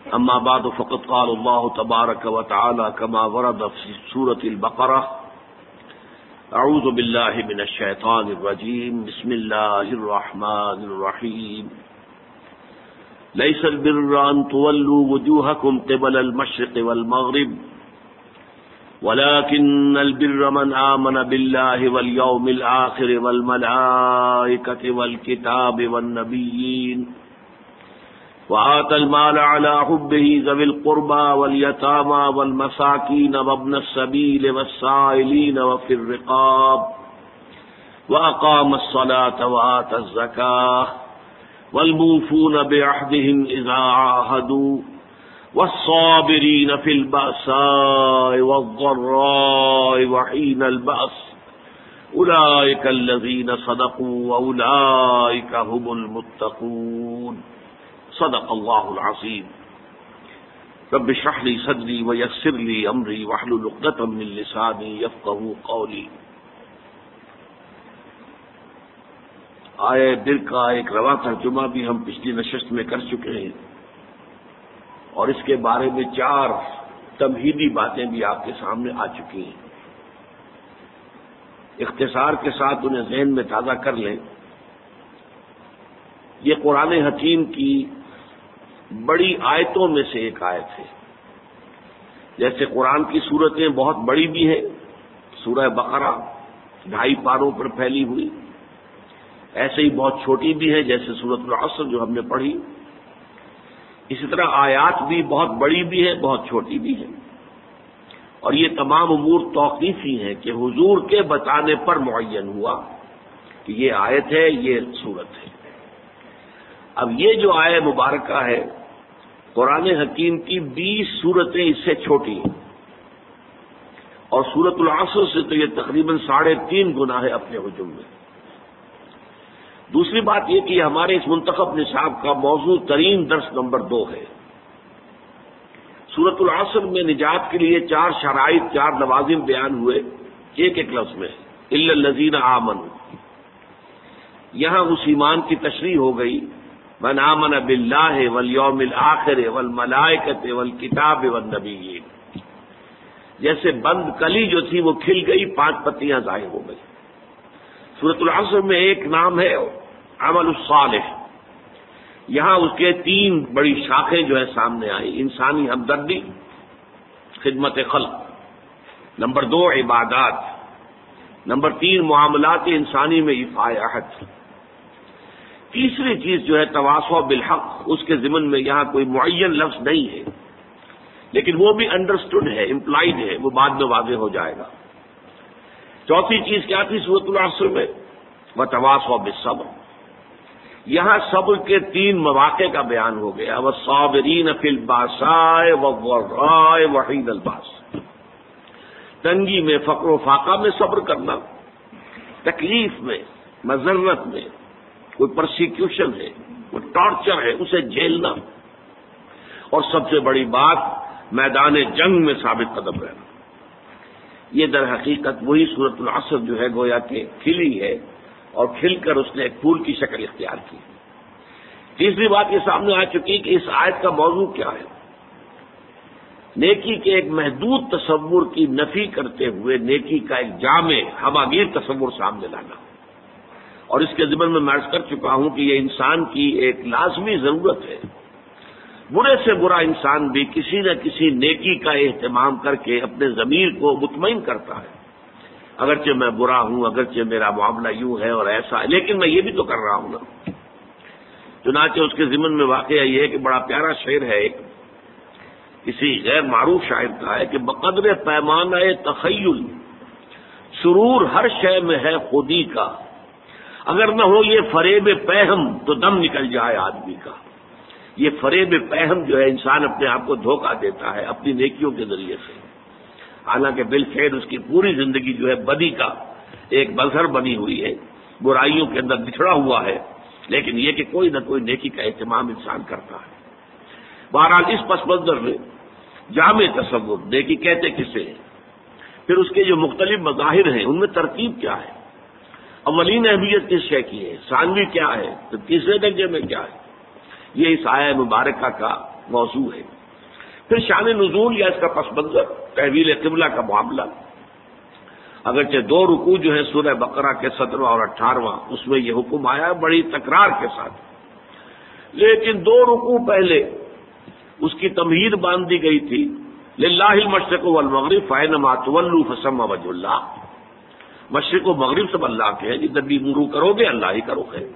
أما بعد فقد قال الله تبارك وتعالى كما ورد في سورة البقرة أعوذ بالله من الشيطان الرجيم بسم الله الرحمن الرحيم ليس البر أن تولوا وجوهكم قبل المشرق والمغرب ولكن البر من آمن بالله واليوم الآخر والملائكة والكتاب والنبيين وآتى المال على حبه ذوي القربى واليتامى والمساكين وابن السبيل والسائلين وفي الرقاب وأقام الصلاة وآتى الزكاة والموفون بعهدهم إذا عاهدوا والصابرين في البأساء والضراء وحين البأس أولئك الذين صدقوا وأولئك هم المتقون صدق الله العظيم رب اشرح لي صدري ويسر لي أمري واحلل عقدة من لساني يفقهوا قولي۔ آیہ بر کا ایک رواں ترجمہ بھی ہم پچھلی نشست میں کر چکے ہیں اور اس کے بارے میں 4 تمہیدی باتیں بھی آپ کے سامنے آ چکی ہیں۔ اختصار کے ساتھ انہیں ذہن میں تازہ کر لیں۔ یہ قرآن حکیم کی بڑی آیتوں میں سے ایک آیت ہے۔ جیسے قرآن کی سورتیں بہت بڑی بھی ہیں، سورہ بقرہ 2.5 پاروں پر پھیلی ہوئی، ایسے ہی بہت چھوٹی بھی ہے جیسے سورۃ العصر جو ہم نے پڑھی۔ اسی طرح آیات بھی بہت بڑی بھی ہے، بہت چھوٹی بھی ہے، اور یہ تمام امور توقیفی ہیں کہ حضور کے بتانے پر معین ہوا کہ یہ آیت ہے، یہ سورت ہے۔ اب یہ جو آیت مبارکہ ہے قرآن حکیم کی 20 سورتیں اس سے چھوٹی ہیں، اور سورۃ العصر سے تو یہ تقریباً 3.5 گنا ہے اپنے حجم میں۔ دوسری بات یہ کہ ہمارے اس منتخب نصاب کا موضوع ترین درس نمبر 2 ہے۔ سورۃ العصر میں نجات کے لیے 4 شرائط، 4 لوازم بیان ہوئے ایک لفظ میں، الا الذین آمنوا۔ یہاں اس ایمان کی تشریح ہو گئی، من آمن باللہ والیوم الآخر والملائکۃ والکتاب والنبیین۔ جیسے بند کلی جو تھی وہ کھل گئی، 5 پتیاں ظاہر ہو گئی۔ سورۃ العصر میں ایک نام ہے عمل الصالح، یہاں اس کے 3 بڑی شاخیں جو ہے سامنے آئی، انسانی ہمدردی، خدمت خلق، نمبر 2 عبادات، نمبر 3 معاملات انسانی میں ایفاء عہد۔ تیسری چیز جو ہے تواصی بالحق، اس کے ضمن میں یہاں کوئی معین لفظ نہیں ہے، لیکن وہ بھی انڈرسٹوڈ ہے، امپلائڈ ہے، وہ بعد میں واضح ہو جائے گا۔ چوتھی چیز کیا تھی سورۃ العصر میں؟ وتواصوا بالصبر۔ یہاں صبر کے 3 مواقع کا بیان ہو گیا، والصابرین فی الباساء والضراء وحین الباس۔ تنگی میں، فقر و فاقہ میں صبر کرنا، تکلیف میں، مضرت میں، کوئی پرسیکیوشن ہے، کوئی ٹارچر ہے، اسے جھیلنا، اور سب سے بڑی بات میدان جنگ میں ثابت قدم رہنا۔ یہ در حقیقت وہی سورۃ العصر جو ہے گویا کہ کھلی ہے، اور کھل کر اس نے ایک پھول کی شکل اختیار کی۔ تیسری بات یہ سامنے آ چکی کہ اس آیت کا موضوع کیا ہے؟ نیکی کے ایک محدود تصور کی نفی کرتے ہوئے نیکی کا ایک جامع ہماگیر تصور سامنے لانا، اور اس کے ضمن میں عرض کر چکا ہوں کہ یہ انسان کی ایک لازمی ضرورت ہے۔ برے سے برا انسان بھی کسی نہ کسی نیکی کا اہتمام کر کے اپنے ضمیر کو مطمئن کرتا ہے، اگرچہ میں برا ہوں، اگرچہ میرا معاملہ یوں ہے اور ایسا ہے، لیکن میں یہ بھی تو کر رہا ہوں نا۔ چنانچہ اس کے ضمن میں واقعہ یہ ہے کہ بڑا پیارا شعر ہے، ایک کسی غیر معروف شاعر کا ہے کہ بقدر پیمانہ تخیل سرور ہر شے میں ہے خودی کا، اگر نہ ہو یہ فریب پہم تو دم نکل جائے آدمی کا۔ یہ فریب پہم جو ہے انسان اپنے آپ کو دھوکہ دیتا ہے اپنی نیکیوں کے ذریعے سے، حالانکہ بالفعل اس کی پوری زندگی جو ہے بدی کا ایک مظہر بنی ہوئی ہے، برائیوں کے اندر بچھڑا ہوا ہے، لیکن یہ کہ کوئی نہ کوئی نیکی کا اہتمام انسان کرتا ہے۔ بہرحال اس پس منظر میں جامع تصور نیکی کہتے کسے ہیں، پھر اس کے جو مختلف مظاہر ہیں ان میں ترتیب کیا ہے، اولین اہمیت کس شے کی ہے، ثانوی کیا ہے، تو تیسرے درجے میں کیا ہے، یہ اس آیہ مبارکہ کا موضوع ہے۔ پھر شان نزول یا اس کا پس منظر تحویل قبلہ کا معاملہ، اگرچہ 2 رکوع جو ہے سورہ بقرہ کے 17واں اور 18واں اس میں یہ حکم آیا بڑی تکرار کے ساتھ، لیکن 2 رکوع پہلے اس کی تمہید باندھ دی گئی تھی للہ المشرق والمغرب فأینما تولوا فثم وجہ اللہ، مشرق و مغرب سب اللہ کے ہیں، جدھر بھی مرو کرو گے اللہ ہی کرو گے۔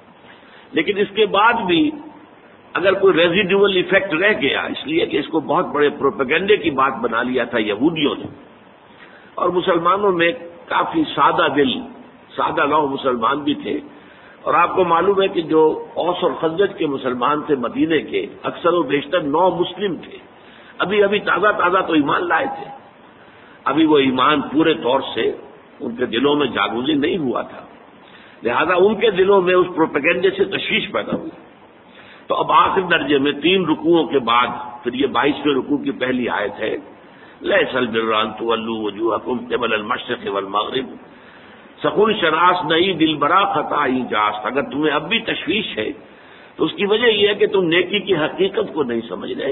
لیکن اس کے بعد بھی اگر کوئی ریزیڈیول ایفیکٹ رہ گیا، اس لیے کہ اس کو بہت بڑے پروپیگنڈے کی بات بنا لیا تھا یہودیوں نے، اور مسلمانوں میں کافی سادہ دل سادہ لوح مسلمان بھی تھے، اور آپ کو معلوم ہے کہ جو اوس اور خزرج کے مسلمان تھے مدینے کے اکثر و بیشتر 9 مسلم تھے، ابھی تازہ تو ایمان لائے تھے، ابھی وہ ایمان پورے طور سے ان کے دلوں میں جاگوزی نہیں ہوا تھا، لہذا ان کے دلوں میں اس پروپیگنڈے سے تشویش پیدا ہوئی۔ تو اب آخر درجے میں 3 رکوعوں کے بعد پھر یہ 22ویں رکوع کی پہلی آیت ہے لیس البر ان تولوا وجوہکم قبل المشرق والمغرب سخن شناس نہیں دل برا خطا ہی جاست، اگر تمہیں اب بھی تشویش ہے تو اس کی وجہ یہ ہے کہ تم نیکی کی حقیقت کو نہیں سمجھ رہے،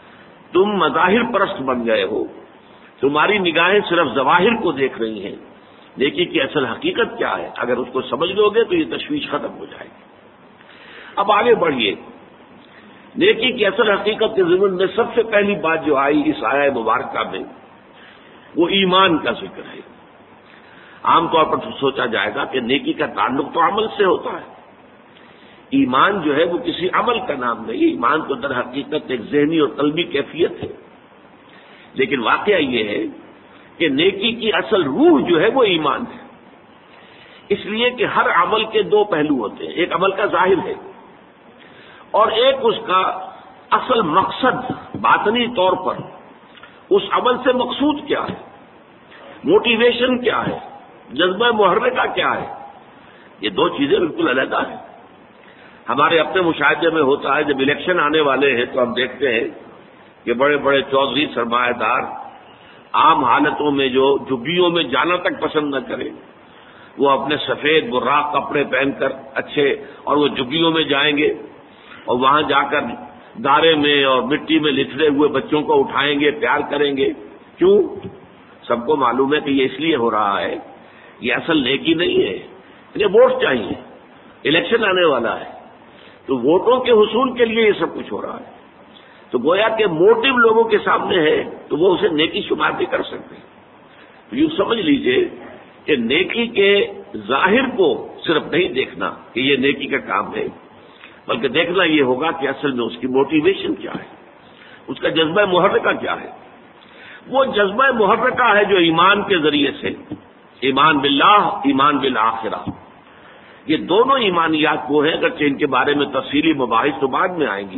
تم مظاہر پرست بن گئے ہو، تمہاری نگاہیں صرف ظواہر کو دیکھ رہی ہیں، نیکی کی اصل حقیقت کیا ہے اگر اس کو سمجھ لو گے تو یہ تشویش ختم ہو جائے گی۔ اب آگے بڑھیے، نیکی کی اصل حقیقت کے ضمن میں سب سے پہلی بات جو آئی اس آیہ مبارکہ میں وہ ایمان کا ذکر ہے۔ عام طور پر سوچا جائے گا کہ نیکی کا تعلق تو عمل سے ہوتا ہے، ایمان جو ہے وہ کسی عمل کا نام نہیں، ایمان تو در حقیقت ایک ذہنی اور قلبی کیفیت ہے، لیکن واقعہ یہ ہے کہ نیکی کی اصل روح جو ہے وہ ایمان ہے، اس لیے کہ ہر عمل کے 2 پہلو ہوتے ہیں، ایک عمل کا ظاہر ہے اور ایک اس کا اصل مقصد باطنی طور پر اس عمل سے مقصود کیا ہے، موٹیویشن کیا ہے، جذبہ محرکہ کیا ہے، یہ 2 چیزیں بالکل علیحدہ ہیں۔ ہمارے اپنے مشاہدے میں ہوتا ہے جب الیکشن آنے والے ہیں تو ہم دیکھتے ہیں کہ بڑے بڑے چودھری سرمایہ دار عام حالتوں میں جو جھگیوں میں جانا تک پسند نہ کریں، وہ اپنے سفید براق کپڑے پہن کر اچھے اور وہ جھگیوں میں جائیں گے اور وہاں جا کر گارے میں اور مٹی میں لتھڑے ہوئے بچوں کو اٹھائیں گے، پیار کریں گے۔ کیوں؟ سب کو معلوم ہے کہ یہ اس لیے ہو رہا ہے، یہ اصل نیکی نہیں ہے، انہیں ووٹ چاہیے، الیکشن آنے والا ہے تو ووٹوں کے حصول کے لیے یہ سب کچھ ہو رہا ہے، تو گویا کہ موٹو لوگوں کے سامنے ہے تو وہ اسے نیکی شمار بھی کر سکتے ہیں۔ تو یوں سمجھ لیجئے کہ نیکی کے ظاہر کو صرف نہیں دیکھنا کہ یہ نیکی کا کام ہے، بلکہ دیکھنا یہ ہوگا کہ اصل میں اس کی موٹیویشن کیا ہے، اس کا جذبہ محرکہ کیا ہے۔ وہ جذبہ محرکہ ہے جو ایمان کے ذریعے سے ایمان باللہ، ایمان بالآخرہ، یہ دونوں ایمانیات وہ ہیں، اگرچہ ان کے بارے میں تفصیلی مباحث تو بعد میں آئیں گی،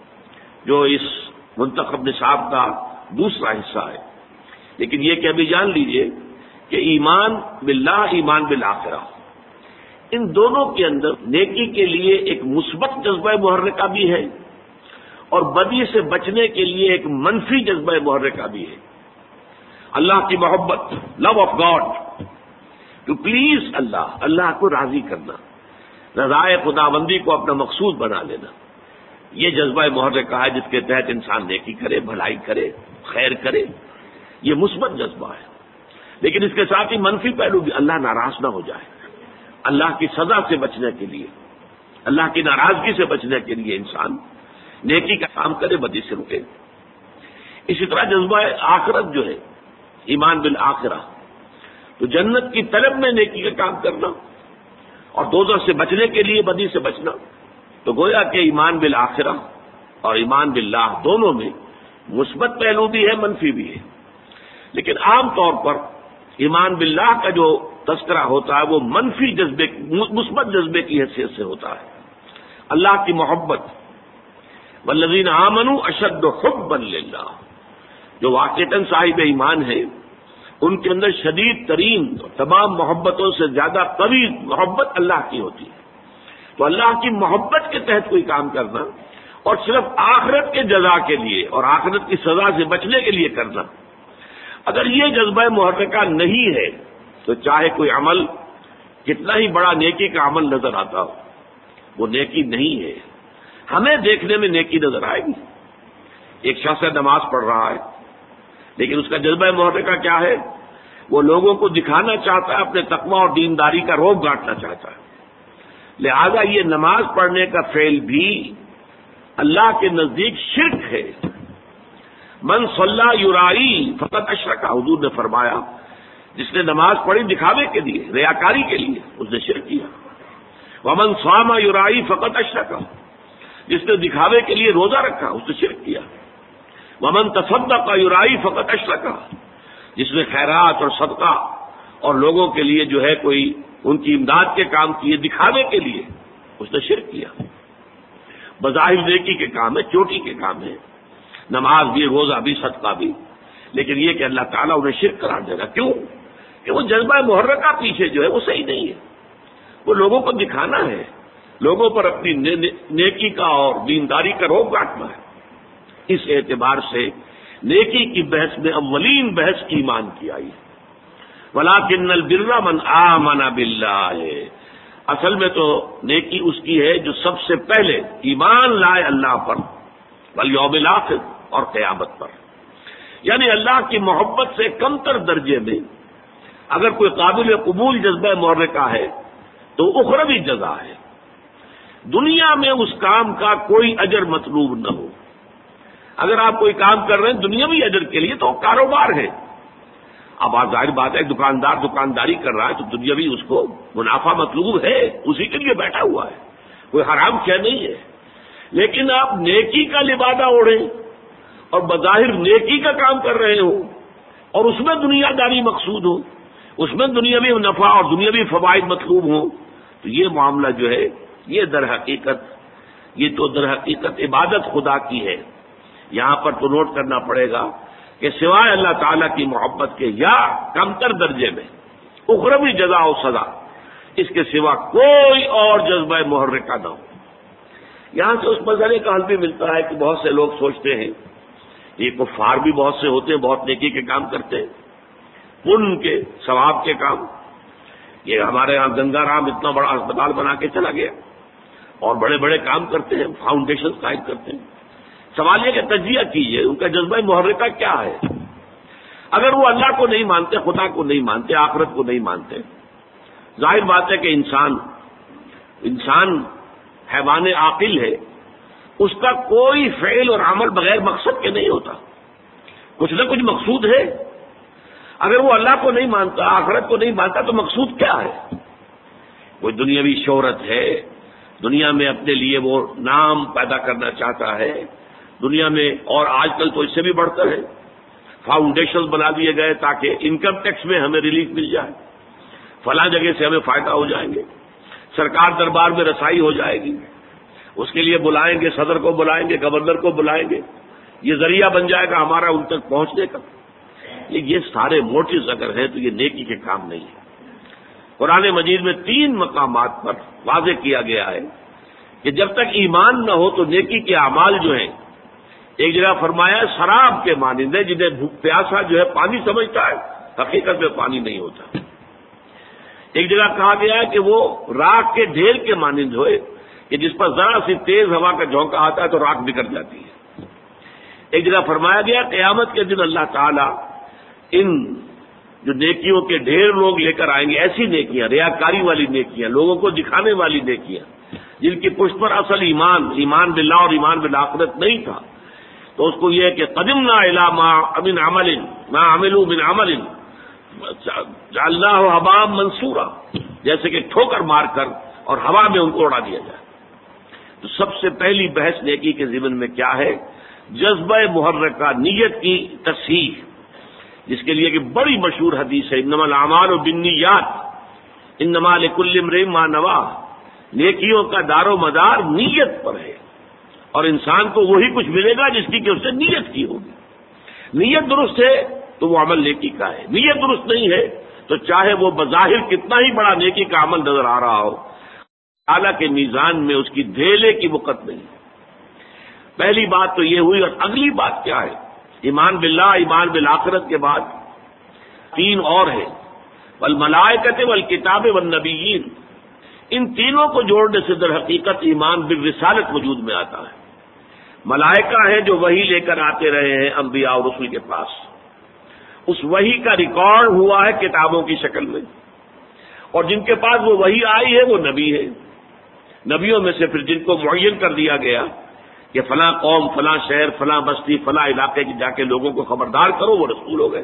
جو اس منتخب نصاب کا دوسرا حصہ ہے، لیکن یہ کہ ابھی جان لیجئے کہ ایمان باللہ، ایمان بالآخرہ، ان دونوں کے اندر نیکی کے لیے ایک مثبت جذبہ محرکہ بھی ہے اور بدی سے بچنے کے لیے ایک منفی جذبہ محرکہ بھی ہے۔ اللہ کی محبت، love of God, to please اللہ، اللہ کو راضی کرنا، رضائے خداوندی کو اپنا مقصود بنا لینا، یہ جذبہ محرکہ ہے جس کے تحت انسان نیکی کرے، بھلائی کرے، خیر کرے، یہ مثبت جذبہ ہے۔ لیکن اس کے ساتھ ہی منفی پہلو بھی، اللہ ناراض نہ ہو جائے، اللہ کی سزا سے بچنے کے لیے، اللہ کی ناراضگی سے بچنے کے لیے انسان نیکی کا کام کرے، بدی سے رکے۔ اسی طرح جذبہ آخرت جو ہے، ایمان بالآخرہ، تو جنت کی طلب میں نیکی کا کام کرنا اور دوزخ سے بچنے کے لیے بدی سے بچنا، تو گویا کہ ایمان بالآخرہ اور ایمان باللہ دونوں میں مثبت پہلو بھی ہے، منفی بھی ہے۔ لیکن عام طور پر ایمان باللہ کا جو تذکرہ ہوتا ہے وہ منفی جذبے، مثبت جذبے کی حیثیت سے ہوتا ہے۔ اللہ کی محبت، والذین آمنوا اشد حبا للہ، جو واقعتاً صاحب ایمان ہے ان کے اندر شدید ترین تمام محبتوں سے زیادہ قوی محبت اللہ کی ہوتی ہے۔ تو اللہ کی محبت کے تحت کوئی کام کرنا اور صرف آخرت کے جزا کے لیے اور آخرت کی سزا سے بچنے کے لیے کرنا، اگر یہ جذبہ محرکہ نہیں ہے تو چاہے کوئی عمل کتنا ہی بڑا نیکی کا عمل نظر آتا ہو، وہ نیکی نہیں ہے۔ ہمیں دیکھنے میں نیکی نظر آئے گی، ایک شخص نماز پڑھ رہا ہے لیکن اس کا جذبہ محرکہ کیا ہے؟ وہ لوگوں کو دکھانا چاہتا ہے، اپنے تقویٰ اور دینداری کا روب گاٹنا چاہتا ہے. لہذا یہ نماز پڑھنے کا فعل بھی اللہ کے نزدیک شرک ہے. من صلی یرائی فقط اشرک، حضور نے فرمایا جس نے نماز پڑھی دکھاوے کے لیے، ریاکاری کے لیے، اس نے شرک کیا. ومن صام یرائی فقط اشرک، جس نے دکھاوے کے لیے روزہ رکھا اس نے شرک کیا. ومن تصدق یرائی فقط اشرک، جس نے خیرات اور صدقہ اور لوگوں کے لیے جو ہے کوئی ان کی امداد کے کام کیے دکھاوے کے لیے، اس نے شرک کیا. بظاہر نیکی کے کام ہے، چوٹی کے کام ہے، نماز بھی، روزہ بھی، صدقہ بھی، لیکن یہ کہ اللہ تعالیٰ انہیں شرک قرار دے گا. کیوں؟ کہ وہ جذبہ محرکہ پیچھے جو ہے وہ صحیح نہیں ہے. وہ لوگوں کو دکھانا ہے، لوگوں پر اپنی نیکی کا اور دینداری کا روب گاٹنا ہے. اس اعتبار سے نیکی کی بحث میں اولین بحث ایمان کی آئی. وَلَٰكِنَّ الْبِرَّ مَنْ آمَنَ بِاللَّهِ، اصل میں تو نیکی اس کی ہے جو سب سے پہلے ایمان لائے اللہ پر، والیوم الآخر، اور قیامت پر. یعنی اللہ کی محبت سے کم تر درجے میں اگر کوئی قابل قبول جذبہ محرکہ ہے تو اخروی جزا ہے، دنیا میں اس کام کا کوئی اجر مطلوب نہ ہو. اگر آپ کوئی کام کر رہے ہیں دنیاوی اجر کے لیے تو کاروبار ہے. اب آپ ظاہر بات ہے دکاندار دکانداری کر رہا ہے تو دنیاوی اس کو منافع مطلوب ہے، اسی کے لیے بیٹھا ہوا ہے، کوئی حرام کیا نہیں ہے. لیکن آپ نیکی کا لبادہ اوڑھیں اور بظاہر نیکی کا کام کر رہے ہو اور اس میں دنیا داری مقصود ہو، اس میں دنیاوی نفع اور دنیاوی فوائد مطلوب ہوں، تو یہ معاملہ جو ہے یہ در حقیقت عبادت خدا کی ہے. یہاں پر تو نوٹ کرنا پڑے گا کہ سوائے اللہ تعالیٰ کی محبت کے یا کمتر درجے میں اخروی جزا و سزا اس کے سوا کوئی اور جذبہ محرکہ نہ ہو. یہاں سے اس مسئلے کا حل بھی ملتا ہے کہ بہت سے لوگ سوچتے ہیں یہ کفار بھی بہت سے ہوتے ہیں، بہت نیکی کے کام کرتے ہیں، پن کے ثواب کے کام. یہ ہمارے ہاں گنگا رام اتنا بڑا اسپتال بنا کے چلا گیا اور بڑے بڑے کام کرتے ہیں، فاؤنڈیشن قائم کرتے ہیں. سوال یہ کہ تجزیہ کیجئے ان کا جذبہ محرکہ کیا ہے. اگر وہ اللہ کو نہیں مانتے، خدا کو نہیں مانتے، آخرت کو نہیں مانتے، ظاہر بات ہے کہ انسان حیوان عاقل ہے، اس کا کوئی فعل اور عمل بغیر مقصد کے نہیں ہوتا، کچھ نہ کچھ مقصود ہے. اگر وہ اللہ کو نہیں مانتا، آخرت کو نہیں مانتا تو مقصود کیا ہے؟ کوئی دنیاوی شہرت ہے، دنیا میں اپنے لیے وہ نام پیدا کرنا چاہتا ہے دنیا میں، اور آج کل تو اس سے بھی بڑھ کر ہے، فاؤنڈیشن بنا دیے گئے تاکہ انکم ٹیکس میں ہمیں ریلیف مل جائے، فلاں جگہ سے ہمیں فائدہ ہو جائیں گے، سرکار دربار میں رسائی ہو جائے گی، اس کے لیے بلائیں گے، صدر کو بلائیں گے، گورنر کو بلائیں گے، یہ ذریعہ بن جائے گا ہمارا ان تک پہنچنے کا. یہ سارے موٹیوز اگر ہیں تو یہ نیکی کے کام نہیں ہے. قرآن مجید میں 3 مقامات پر واضح کیا گیا ہے کہ جب تک ایمان نہ ہو تو نیکی کے اعمال جو ہیں، ایک جگہ فرمایا شراب کے مانند ہے، جنہیں پیاسا جو ہے پانی سمجھتا ہے، حقیقت میں پانی نہیں ہوتا. ایک جگہ کہا گیا ہے کہ وہ راکھ کے ڈھیر کے مانند ہوئے کہ جس پر ذرا سی تیز ہوا کا جھونکا آتا ہے تو راکھ بکھر جاتی ہے. ایک جگہ فرمایا گیا قیامت کے دن اللہ تعالیٰ ان جو نیکیوں کے ڈھیر لوگ لے کر آئیں گے، ایسی نیکیاں، ریاکاری والی نیکیاں، لوگوں کو دکھانے والی نیکیاں، جن کی پشت پر اصل ایمان باللہ اور ایمان بالآخرت نہیں تھا، تو اس کو یہ ہے کہ قدمنا الی ما عملوا من عمل جعلناہ ھباء منثورا، جیسے کہ ٹھوکر مار کر اور ہوا میں ان کو اڑا دیا جائے. تو سب سے پہلی بحث نیکی کے ضمن میں کیا ہے؟ جذبہ محرکہ، نیت کی تصحیح، جس کے لیے کہ بڑی مشہور حدیث ہے انما الاعمال بالنیات انما لکل امرئ ما نویٰ. نیکیوں کا دار و مدار نیت پر ہے، اور انسان کو وہی کچھ ملے گا جس کی کہ اس نے نیت کی ہوگی. نیت درست ہے تو وہ عمل نیکی کا ہے، نیت درست نہیں ہے تو چاہے وہ بظاہر کتنا ہی بڑا نیکی کا عمل نظر آ رہا ہو، اعلیٰ کے میزان میں اس کی دھیلے کی وقت نہیں. پہلی بات تو یہ ہوئی. اور اگلی بات کیا ہے؟ ایمان باللہ، ایمان بالآخرت کے بعد 3 اور ہیں، والملائکۃ والکتاب والنبیین. ان تینوں کو جوڑنے سے در حقیقت ایمان بالرسالت وجود میں آتا ہے. ملائکہ ہیں جو وحی لے کر آتے رہے ہیں انبیاء اور رسول کے پاس، اس وحی کا ریکارڈ ہوا ہے کتابوں کی شکل میں، اور جن کے پاس وہ وحی آئی ہے وہ نبی ہے۔ نبیوں میں سے پھر جن کو معین کر دیا گیا کہ فلاں قوم، فلاں شہر، فلاں بستی، فلاں علاقے کی جا کے لوگوں کو خبردار کرو، وہ رسول ہو گئے۔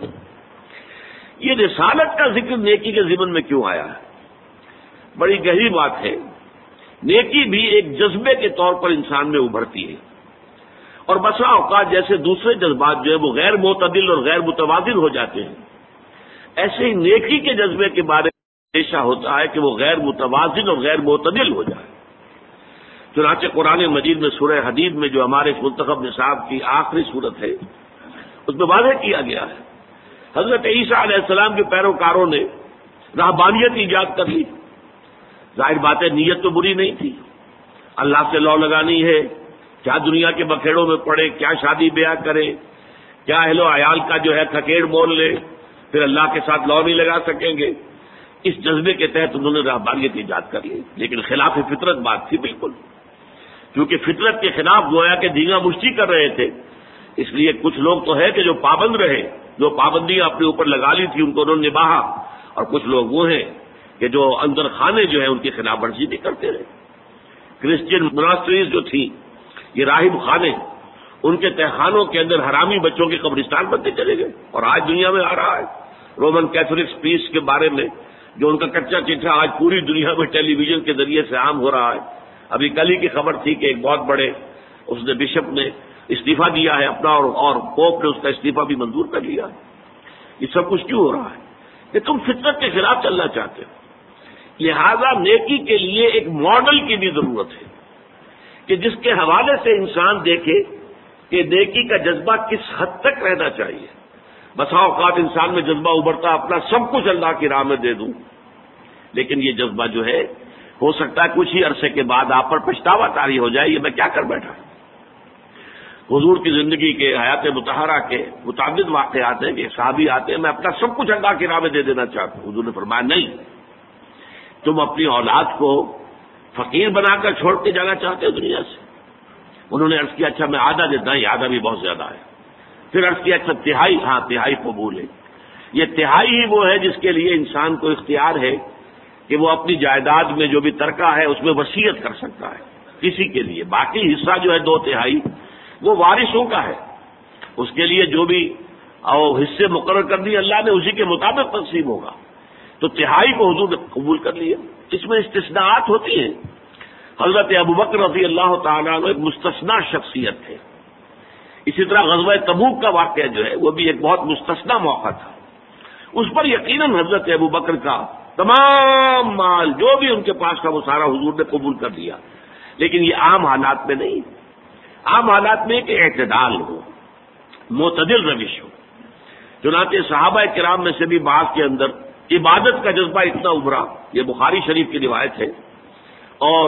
یہ رسالت کا ذکر نیکی کے ضمن میں کیوں آیا ہے؟ بڑی گہری بات ہے۔ نیکی بھی ایک جذبے کے طور پر انسان میں ابھرتی ہے، اور بسا اوقات جیسے دوسرے جذبات جو ہے وہ غیر معتدل اور غیر متوازن ہو جاتے ہیں، ایسے ہی نیکی کے جذبے کے بارے میں اندیشہ ہوتا ہے کہ وہ غیر متوازن اور غیر معتدل ہو جائے۔ چنانچہ قرآن مجید میں سورہ حدید میں جو ہمارے منتخب نصاب کی آخری صورت ہے، اس میں واضح کیا گیا ہے حضرت عیسیٰ علیہ السلام کے پیروکاروں نے رہبانیت ایجاد کر لی۔ ظاہر بات ہے نیت تو بری نہیں تھی، اللہ سے لو لگانی ہے، کیا دنیا کے بکھیڑوں میں پڑے، کیا شادی بیاہ کرے، کیا اہل و عیال کا جو ہے تھکیڑ مول لے، پھر اللہ کے ساتھ لو نہیں لگا سکیں گے۔ اس جذبے کے تحت انہوں نے رہبانیت ایجاد کر لی، لیکن خلاف فطرت بات تھی بالکل، کیونکہ فطرت کے خلاف گویا کہ دھینگا مشتی کر رہے تھے۔ اس لیے کچھ لوگ تو ہے کہ جو پابند رہے، جو پابندیاں اپنے اوپر لگا لی تھی ان کو انہوں نے نبھایا، اور کچھ لوگ وہ ہیں کہ جو اندر خانے جو ہے ان کی خلاف ورزی بھی کرتے رہے۔ کرسچین مناسٹریز جو تھی، یہ راہب خانے، ان کے تہخانوں کے اندر حرامی بچوں کے قبرستان بنتے چلے گئے، اور آج دنیا میں آ رہا ہے رومن کیتھولک پیس کے بارے میں جو ان کا کچا چٹھا آج پوری دنیا میں ٹیلی ویژن کے ذریعے سے عام ہو رہا ہے۔ ابھی کل ہی کی خبر تھی کہ ایک بہت بڑے اس نے بشپ نے استعفیٰ دیا ہے اپنا، اور پوپ نے اس کا استعفیٰ بھی منظور کر لیا ہے۔ یہ سب کچھ کیوں ہو رہا ہے کہ تم فطرت کے خلاف چلنا چاہتے ہو۔ لہذا نیکی کے لیے ایک ماڈل کی بھی ضرورت ہے کہ جس کے حوالے سے انسان دیکھے کہ نیکی کا جذبہ کس حد تک رہنا چاہیے۔ بسا اوقات انسان میں جذبہ ابھرتا اپنا سب کچھ اللہ کی راہ میں دے دوں، لیکن یہ جذبہ جو ہے ہو سکتا ہے کچھ ہی عرصے کے بعد آپ پر پچھتاوا طاری ہو جائے، یہ میں کیا کر بیٹھا۔ حضور کی زندگی کے حیات مطہرہ کے متعدد واقعات ہیں کہ صحابی آتے ہیں میں اپنا سب کچھ اللہ کی راہ میں دے دینا چاہتا ہوں۔ حضور نے فرمایا نہیں، تم اپنی اولاد کو فقیر بنا کر چھوڑ کے جانا چاہتے ہو دنیا سے؟ انہوں نے عرض کیا اچھا میں آدھا دیتا ہوں، آدھا بھی بہت زیادہ ہے۔ پھر عرض کیا اچھا تہائی؟ ہاں تہائی قبول ہے۔ یہ تہائی ہی وہ ہے جس کے لیے انسان کو اختیار ہے کہ وہ اپنی جائیداد میں جو بھی ترکہ ہے اس میں وصیت کر سکتا ہے کسی کے لیے۔ باقی حصہ جو ہے 2/3 وہ وارثوں کا ہے، اس کے لیے جو بھی حصے مقرر کر دیے اللہ نے اسی کے مطابق تقسیم ہوگا۔ تو تہائی کو حضور نے قبول کر لیا۔ اس میں استثناءات ہوتی ہیں۔ حضرت ابوبکر رضی اللہ تعالیٰ عنہ ایک مستثنا شخصیت تھے۔ اسی طرح غزوہ تبوک کا واقعہ جو ہے وہ بھی ایک بہت مستثنا موقع تھا۔ اس پر یقیناً حضرت ابوبکر کا تمام مال جو بھی ان کے پاس تھا وہ سارا حضور نے قبول کر لیا، لیکن یہ عام حالات میں نہیں۔ عام حالات میں کہ اعتدال ہو، معتدل روش ہو۔ چنانچہ صحابہ کرام میں سے بھی بعض کے اندر عبادت کا جذبہ اتنا ابھرا، یہ بخاری شریف کی روایت ہے، اور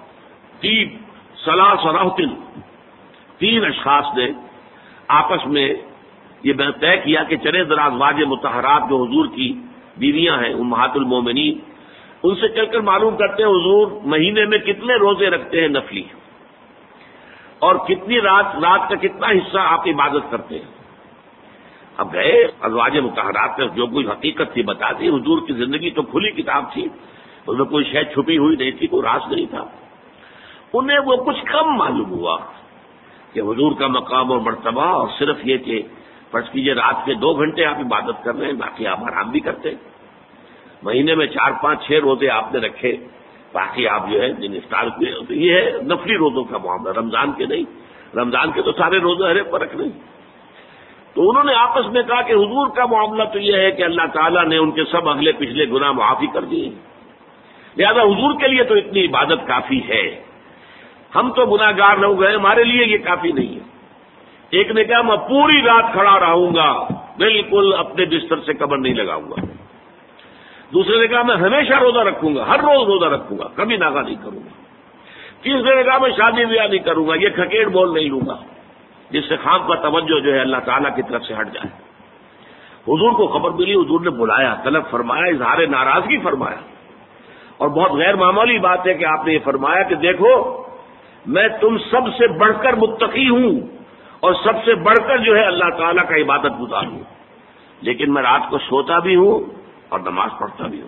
3 اشخاص نے آپس میں یہ طے کیا کہ چلے ذرا ازواج مطہرات جو حضور کی بیویاں ہیں امہات المومنین، ان سے چل کر معلوم کرتے ہیں حضور مہینے میں کتنے روزے رکھتے ہیں نفلی، اور کتنی رات کا کتنا حصہ آپ عبادت کرتے ہیں۔ اب گئے ازواج مطہرات میں جو کوئی حقیقت تھی بتا دی۔ حضور کی زندگی تو کھلی کتاب تھی، اس میں کوئی شے چھپی ہوئی نہیں تھی، کوئی راز نہیں تھا۔ انہیں وہ کچھ کم معلوم ہوا کہ حضور کا مقام اور مرتبہ، اور صرف یہ کہ فرض کیجیے رات کے 2 گھنٹے آپ عبادت کر رہے ہیں، باقی آپ آرام بھی کرتے ہیں۔ مہینے میں 4 5 6 روزے آپ نے رکھے، باقی آپ جو ہے دن افطار کے، یہ ہے نفلی روزوں کا معاملہ، رمضان کے نہیں۔ رمضان کے تو سارے روزے ہر ایک پر رکھنے۔ تو انہوں نے آپس میں کہا کہ حضور کا معاملہ تو یہ ہے کہ اللہ تعالیٰ نے ان کے سب اگلے پچھلے گناہ معافی کر دیے، لہذا حضور کے لیے تو اتنی عبادت کافی ہے، ہم تو گناہ گار لوگ ہیں، ہمارے لیے یہ کافی نہیں ہے۔ ایک نے کہا میں پوری رات کھڑا رہوں گا، بالکل اپنے بستر سے قبر نہیں لگاؤں گا۔ دوسرے نے کہا میں ہمیشہ روزہ رکھوں گا، ہر روز روزہ رکھوں گا، کبھی ناغہ نہیں کروں گا۔ تیسرے نے کہا میں شادی بیاہ نہیں کروں گا، یہ کھکیڑ بول نہیں لوں گا جس سے خام کا توجہ جو ہے اللہ تعالیٰ کی طرف سے ہٹ جائے۔ حضور کو خبر ملی، حضور نے بلایا، طلب فرمایا، اظہار ناراضگی فرمایا، اور بہت غیر معمولی بات ہے کہ آپ نے یہ فرمایا کہ دیکھو میں تم سب سے بڑھ کر متقی ہوں اور سب سے بڑھ کر جو ہے اللہ تعالیٰ کا عبادت گزار ہوں، لیکن میں رات کو سوتا بھی ہوں اور نماز پڑھتا بھی ہوں،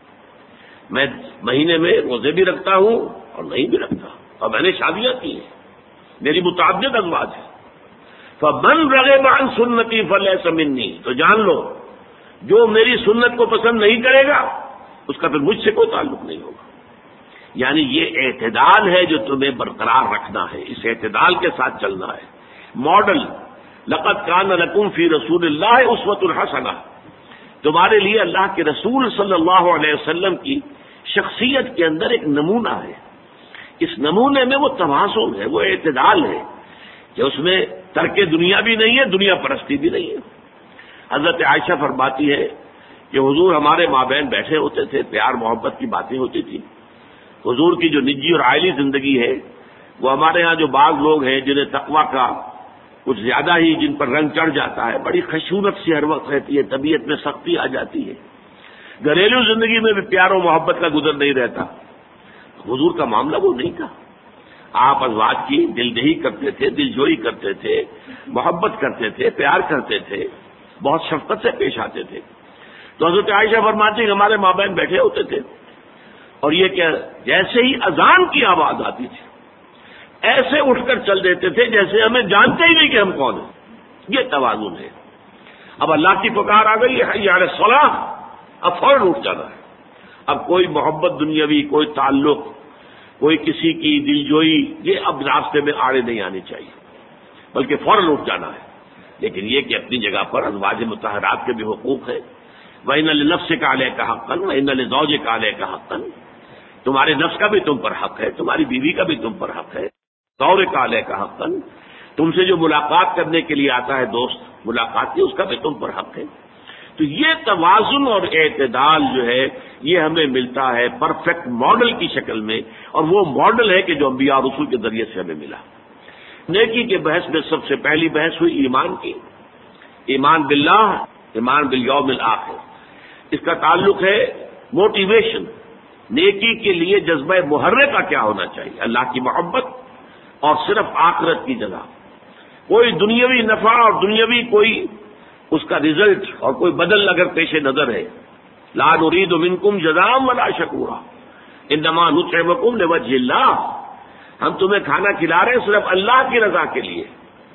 میں مہینے میں روزے بھی رکھتا ہوں اور نہیں بھی رکھتا، اور میں نے شادیاں کی ہیں، میری متعدد ازواج ہیں۔ فمن رغب عن سنتی فلیس منی، تو جان لو جو میری سنت کو پسند نہیں کرے گا اس کا پھر مجھ سے کوئی تعلق نہیں ہوگا۔ یعنی یہ اعتدال ہے جو تمہیں برقرار رکھنا ہے، اس اعتدال کے ساتھ چلنا ہے۔ ماڈل لقد کان لکم فی رسول اللہ اسوۃ حسنہ، تمہارے لیے اللہ کے رسول صلی اللہ علیہ وسلم کی شخصیت کے اندر ایک نمونہ ہے۔ اس نمونے میں وہ توازن ہے، وہ اعتدال ہے کہ اس میں ترک دنیا بھی نہیں ہے، دنیا پرستی بھی نہیں ہے۔ حضرت عائشہ فرماتی ہے کہ حضور ہمارے مابین بیٹھے ہوتے تھے، پیار محبت کی باتیں ہوتی تھی۔ حضور کی جو نجی اور عائلی زندگی ہے وہ ہمارے ہاں جو بعض لوگ ہیں جنہیں تقویٰ کا کچھ زیادہ ہی جن پر رنگ چڑھ جاتا ہے، بڑی خشونت سی ہر وقت رہتی ہے، طبیعت میں سختی آ جاتی ہے، گھریلو زندگی میں بھی پیار و محبت کا گزر نہیں رہتا۔ حضور کا معاملہ وہ نہیں تھا، آپ ازواج کی دلدہی کرتے تھے، دلجوئی کرتے تھے، محبت کرتے تھے، پیار کرتے تھے، بہت شفقت سے پیش آتے تھے۔ تو حضرت عائشہ فرماتی ہیں کہ ہمارے مابین بیٹھے ہوتے تھے اور یہ کہ جیسے ہی اذان کی آواز آتی تھی ایسے اٹھ کر چل دیتے تھے جیسے ہمیں جانتے ہی نہیں کہ ہم کون ہیں۔ یہ توازن ہے۔ اب اللہ کی پکار آ گئی ہے حی علی الصلاۃ، اب فوراً اٹھ جانا ہے۔ اب کوئی محبت دنیاوی، کوئی تعلق، کوئی کسی کی دلجوئی، یہ اب راستے میں آڑے نہیں آنی چاہیے، بلکہ فوراً اٹھ جانا ہے۔ لیکن یہ کہ اپنی جگہ پر ازواج مطہرات کے بھی حقوق ہیں۔ وَإِنَّ لِنَفْسِكَ عَلَيْكَ حَقًّا وَإِنَّ لِزَوْجِكَ عَلَيْكَ حَقًّا، تمہارے نفس کا بھی تم پر حق ہے، تمہاری بیوی کا بھی تم پر حق ہے۔ زوجك علیک حقًا، تم سے جو ملاقات کرنے کے لیے آتا ہے دوست ملاقات کی، اس کا بھی تم پر حق ہے۔ تو یہ توازن اور اعتدال جو ہے یہ ہمیں ملتا ہے پرفیکٹ ماڈل کی شکل میں، اور وہ ماڈل ہے کہ جو انبیاء اور رسول کے ذریعے سے ہمیں ملا۔ نیکی کے بحث میں سب سے پہلی بحث ہوئی ایمان کی، ایمان باللہ، ایمان بالیوم الآخر۔ اس کا تعلق ہے موٹیویشن، نیکی کے لیے جذبہ محرکہ کیا ہونا چاہیے، اللہ کی محبت اور صرف آخرت کی جگہ، کوئی دنیاوی نفع اور دنیاوی کوئی اس کا رزلٹ اور کوئی بدل اگر پیش نظر ہے۔ لا نريد منکم جزاء ولا شکورا انما نطعمکم لوجه اللہ، ہم تمہیں کھانا کھلا رہے ہیں صرف اللہ کی رضا کے لیے۔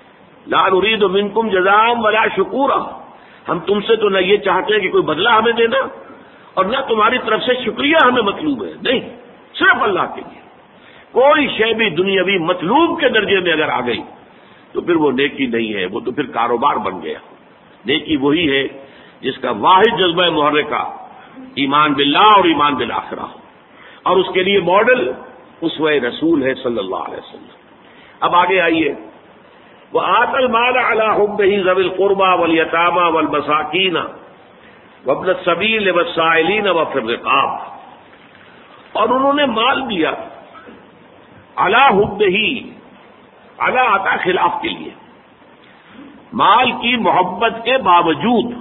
لا نريد منکم جزاء ولا شکورا، ہم تم سے تو نہ یہ چاہتے ہیں کہ کوئی بدلہ ہمیں دینا اور نہ تمہاری طرف سے شکریہ ہمیں مطلوب ہے، نہیں، صرف اللہ کے لیے۔ کوئی شے بھی دنیاوی مطلوب کے درجے میں اگر آ گئی تو پھر وہ نیکی نہیں ہے، وہ تو پھر کاروبار بن گیا۔ نیکی وہی ہے جس کا واحد جذبہ محرکہ ایمان باللہ اور ایمان بالآخرہ ہو، اور اس کے لیے ماڈل اسوہ رسول ہے صلی اللہ علیہ وسلم۔ اب آگے آئیے، وآتى المال على حبه ذوي القربى واليتامى والمساكين وابن السبيل والسائلين وفي الرقاب، اور انہوں نے مال دیا علی حبہ، علی عطا خلاف کے لیے، مال کی محبت کے باوجود،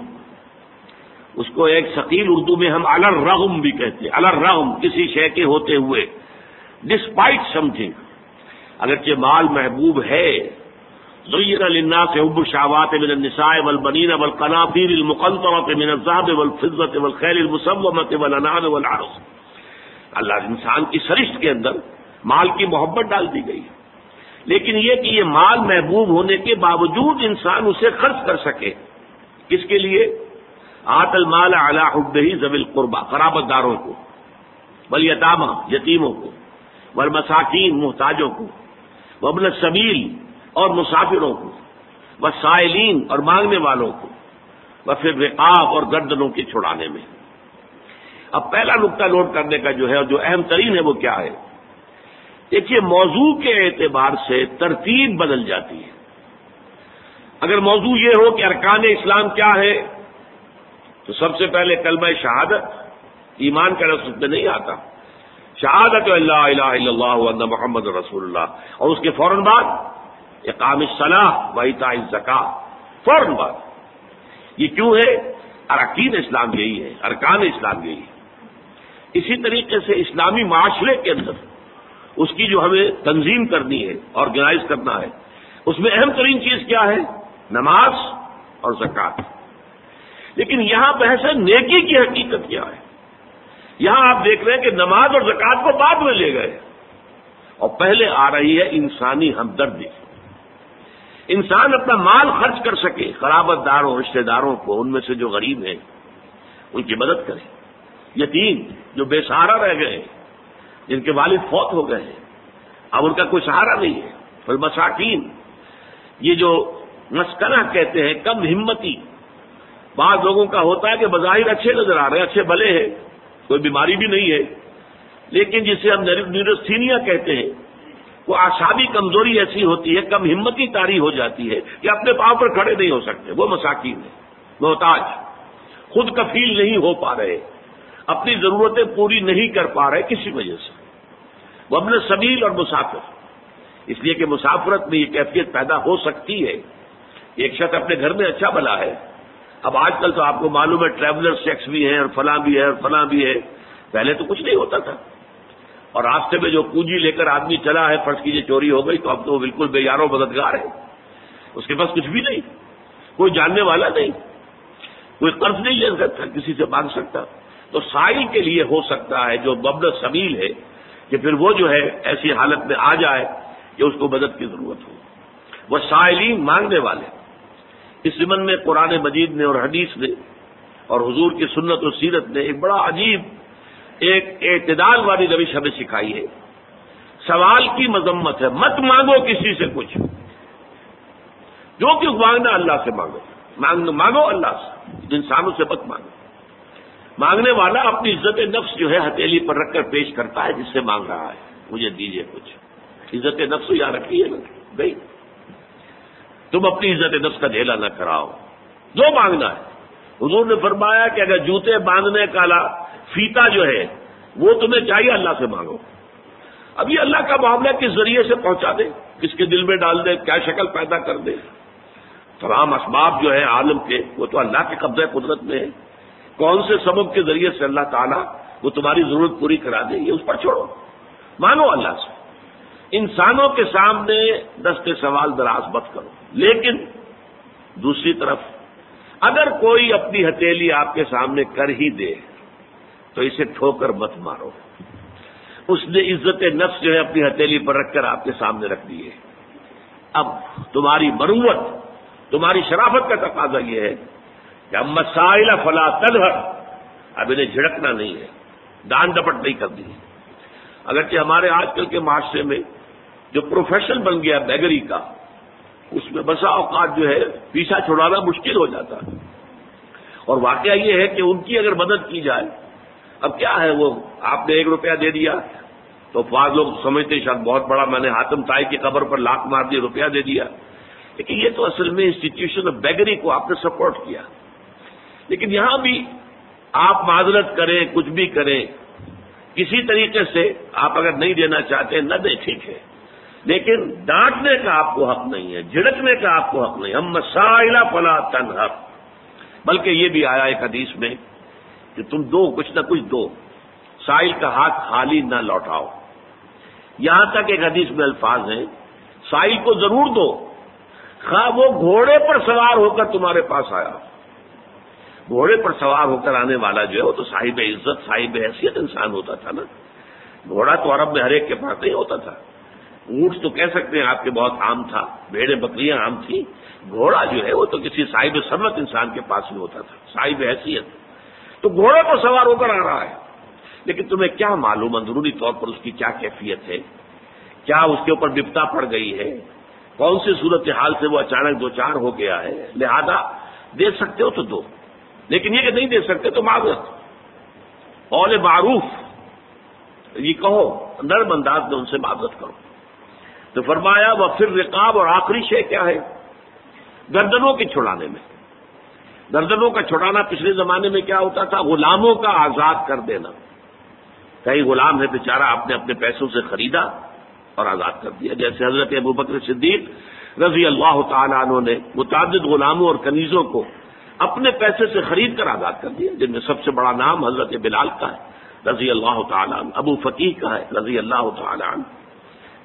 اس کو ایک ثقیل اردو میں ہم علی الرغم بھی کہتے ہیں، علی الرغم کسی شے کے ہوتے ہوئے، ڈسپائٹ سم تھنگ، اگرچہ مال محبوب ہے۔ زین للناس حب الشہوات من النساء والبنین والقناطیر المقنطرة من الذهب والفضة والخیل المسومة والانعام والحرث، اللہ انسان کی سرشت کے اندر مال کی محبت ڈال دی گئی، لیکن یہ کہ یہ مال محبوب ہونے کے باوجود انسان اسے خرچ کر سکے، کس کے لیے؟ آت المال علی حبہ ذوی القربى، قرابت داروں کو، والیتامى یتیموں کو، والمساکین محتاجوں کو، وابن السبیل اور مسافروں کو، والسائلین اور مانگنے والوں کو، وفی الرقاب اور گردنوں کے چھڑانے میں۔ اب پہلا نقطہ نوٹ کرنے کا جو ہے اور جو اہم ترین ہے وہ کیا ہے؟ دیکھیے، موضوع کے اعتبار سے ترتیب بدل جاتی ہے۔ اگر موضوع یہ ہو کہ ارکان اسلام کیا ہے تو سب سے پہلے کلمہ شہادت، ایمان کا لفظ میں نہیں آتا، شہادت لا الہ الا اللہ وان محمد رسول اللہ، اور اس کے فوراً بعد اقام الصلاۃ و ایتاء الزکوٰۃ، فوراً بعد۔ یہ کیوں ہے؟ اراکین اسلام یہی ہے، ارکان اسلام یہی ہے۔ اسی طریقے سے اسلامی معاشرے کے اندر اس کی جو ہمیں تنظیم کرنی ہے، آرگنائز کرنا ہے، اس میں اہم ترین چیز کیا ہے؟ نماز اور زکوٰۃ۔ لیکن یہاں بحث ہے نیکی کی حقیقت کیا ہے۔ یہاں آپ دیکھ رہے ہیں کہ نماز اور زکوٰۃ کو بعد میں لے گئے اور پہلے آ رہی ہے انسانی ہمدردی۔ انسان اپنا مال خرچ کر سکے، قرابت داروں، رشتہ داروں کو، ان میں سے جو غریب ہیں ان کی مدد کرے، یتیم جو بے سہارا رہ گئے ہیں، جن کے والد فوت ہو گئے ہیں، اب ان کا کوئی سہارا نہیں ہے، فالمساکین، یہ جو مسکنہ کہتے ہیں، کم ہمتی، بعض لوگوں کا ہوتا ہے کہ بظاہر اچھے نظر آ رہے ہیں، اچھے بھلے ہیں، کوئی بیماری بھی نہیں ہے، لیکن جسے ہم نیوروسینیا کہتے ہیں، وہ اعصابی کمزوری ایسی ہوتی ہے، کم ہمتی طاری ہو جاتی ہے کہ اپنے پاؤں پر کھڑے نہیں ہو سکتے، وہ مساکین ہیں، محتاج، خود کفیل نہیں ہو پا رہے، اپنی ضرورتیں پوری نہیں کر پا رہے کسی وجہ سے، وہ ابن سبیل اور مسافر، اس لیے کہ مسافرت میں یہ کیفیت پیدا ہو سکتی ہے۔ ایک شخص اپنے گھر میں اچھا بھلا ہے، اب آج کل تو آپ کو معلوم ہے ٹریولر سیکس بھی ہے اور فلاں بھی ہے اور فلاں بھی ہے، پہلے تو کچھ نہیں ہوتا تھا، اور راستے میں جو پونجی لے کر آدمی چلا ہے، فرض کیجئے چوری ہو گئی تو اب تو وہ بالکل بے یار و مددگار ہے، اس کے پاس کچھ بھی نہیں، کوئی جاننے والا نہیں، کوئی قرض نہیں لے سکتا، کسی سے مانگ سکتا، تو سائل کے لیے ہو سکتا ہے جو مبلغ سبیل ہے کہ پھر وہ جو ہے ایسی حالت میں آ جائے کہ اس کو مدد کی ضرورت ہو، وہ سائلین مانگنے والے۔ اس ضمن میں قرآن مجید نے اور حدیث نے اور حضور کی سنت و سیرت نے ایک بڑا عجیب، ایک اعتدال والی روش ہمیں سکھائی ہے۔ سوال کی مذمت ہے، مت مانگو کسی سے کچھ، جو کچھ مانگنا اللہ سے مانگو اللہ سے، انسانوں سے مت مانگو۔ مانگنے والا اپنی عزت نفس جو ہے ہتھیلی پر رکھ کر پیش کرتا ہے، جس سے مانگ رہا ہے مجھے دیجئے کچھ، عزت نفس یہاں رکھی ہے نا بھائی، تم اپنی عزت نفس کا ڈھیلا نہ کراؤ، جو مانگنا ہے۔ حضور نے فرمایا کہ اگر جوتے باندھنے کا فیتا جو ہے وہ تمہیں چاہیے، اللہ سے مانگو۔ اب یہ اللہ کا معاملہ کس ذریعے سے پہنچا دے، کس کے دل میں ڈال دے، کیا شکل پیدا کر دے، تمام اسباب جو ہے عالم کے وہ تو اللہ کے قبضہ قدرت میں ہے، کون سے سبب کے ذریعے سے اللہ تعالیٰ وہ تمہاری ضرورت پوری کرا دے، یہ اس پر چھوڑو، مانگو اللہ سے۔ انسانوں کے سامنے دست سوال دراز مت کرو، لیکن دوسری طرف اگر کوئی اپنی ہتھیلی آپ کے سامنے کر ہی دے تو اسے ٹھوکر مت مارو، اس نے عزت نفس جو ہے اپنی ہتھیلی پر رکھ کر آپ کے سامنے رکھ دی ہے۔ اب تمہاری مروت، تمہاری شرافت کا تقاضا یہ ہے کہ اب مسائل فلا تنہر، اب انہیں جھڑکنا نہیں ہے، دان ڈپٹ نہیں کرنی ہے۔ اگرچہ ہمارے آج کل کے معاشرے میں جو پروفیشن بن گیا بیگری کا، اس میں بسا اوقات جو ہے پیچھا چھڑانا مشکل ہو جاتا ہے، اور واقعہ یہ ہے کہ ان کی اگر مدد کی جائے، اب کیا ہے، وہ آپ نے 1 روپیہ دے دیا تو بعض لوگ سمجھتے ہیں شاید بہت بڑا، میں نے حاتم طائی کی قبر پر لاکھ مار دی، روپیہ دے دیا، لیکن یہ تو اصل میں انسٹیٹیوشن آف بیگری کو آپ نے سپورٹ کیا۔ لیکن یہاں بھی آپ معذرت کریں، کچھ بھی کریں، کسی طریقے سے آپ اگر نہیں دینا چاہتے نہ دیں، ٹھیک ہے، لیکن ڈانٹنے کا آپ کو حق نہیں ہے، جھڑکنے کا آپ کو حق نہیں۔ ہم مسائل فلا تنہر، بلکہ یہ بھی آیا ایک حدیث میں کہ تم دو، کچھ نہ کچھ دو، سائل کا ہاتھ خالی نہ لوٹاؤ۔ یہاں تک ایک حدیث میں الفاظ ہیں، سائل کو ضرور دو، خواہ وہ گھوڑے پر سوار ہو کر تمہارے پاس آیا۔ گھوڑے پر سوار ہو کر آنے والا جو ہے وہ تو صاحب عزت، صاحب حیثیت انسان ہوتا تھا نا، گھوڑا تو عرب میں ہر ایک کے پاس نہیں ہوتا تھا، اونٹ تو کہہ سکتے ہیں آپ کے بہت عام تھا، بھیڑیں بکریاں عام تھیں، گھوڑا جو ہے وہ تو کسی صاحب ثروت انسان کے پاس ہی ہوتا تھا، صاحب حیثیت، تو گھوڑے پر سوار ہو کر آ رہا ہے، لیکن تمہیں کیا معلوم اندرونی طور پر اس کی کیا کیفیت ہے، کیا اس کے اوپر بپتا پڑ گئی ہے، کون سی صورتحال سے وہ اچانک دوچار ہو گیا ہے، لہذا دے سکتے ہو تو دو، لیکن یہ کہ نہیں دے سکتے تو معذرت، قول معروف یہ کہو، نرم انداز میں ان سے معذرت کرو۔ تو فرمایا وہ پھر رقاب، اور آخری شے کیا ہے، گردنوں کے چھڑانے میں۔ گردنوں کا چھڑانا پچھلے زمانے میں کیا ہوتا تھا، غلاموں کا آزاد کر دینا، کئی غلام ہے بیچارہ آپ نے اپنے پیسوں سے خریدا اور آزاد کر دیا، جیسے حضرت ابوبکر صدیق رضی اللہ تعالیٰ عنہ نے متعدد غلاموں اور کنیزوں کو اپنے پیسے سے خرید کر آزاد کر دیا، جن میں سب سے بڑا نام حضرت بلال کا ہے رضی اللہ تعالیٰ عنہ، ابو فقیہ کا ہے رضی اللہ تعالیٰ عنہ۔